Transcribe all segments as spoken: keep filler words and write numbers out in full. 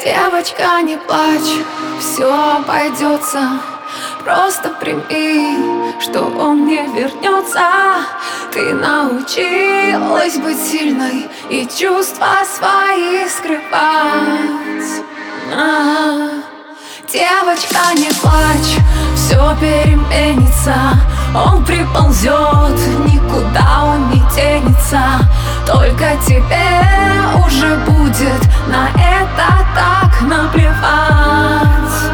Девочка, не плачь, все обойдется. Просто прими, что он не вернется. Ты научилась быть сильной и чувства свои скрывать. А-а-а. Девочка, не плачь, все переменится. Он приползет, никуда он не денется. Только тебе уже будет на это так наплевать.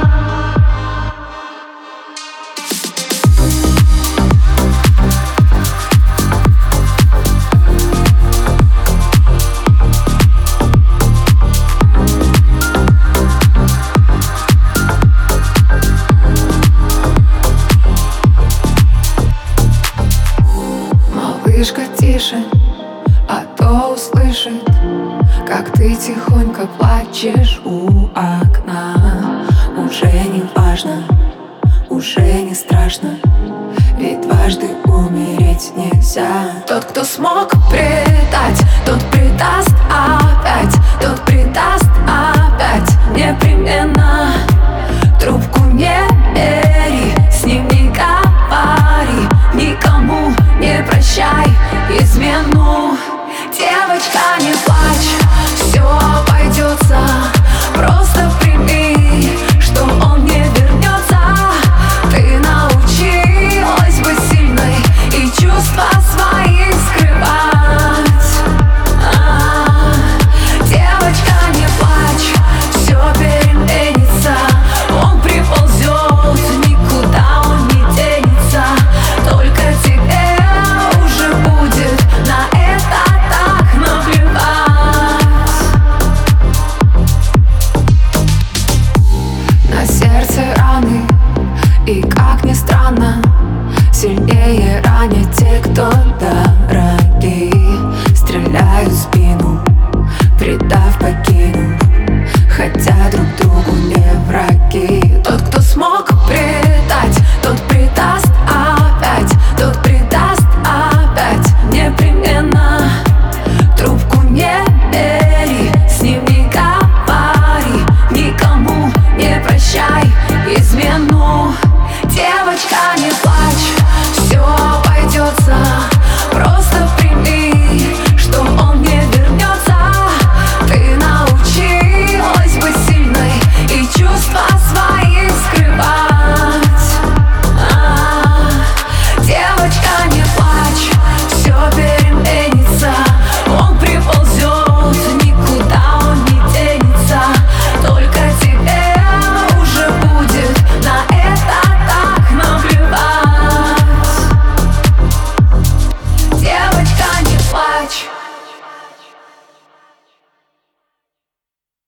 Малышка, тише, а то услышит, как ты тихонько плачешь у окна. Уже не важно, уже не страшно, ведь дважды умереть нельзя. Тот, кто смог предать, тот предаст, а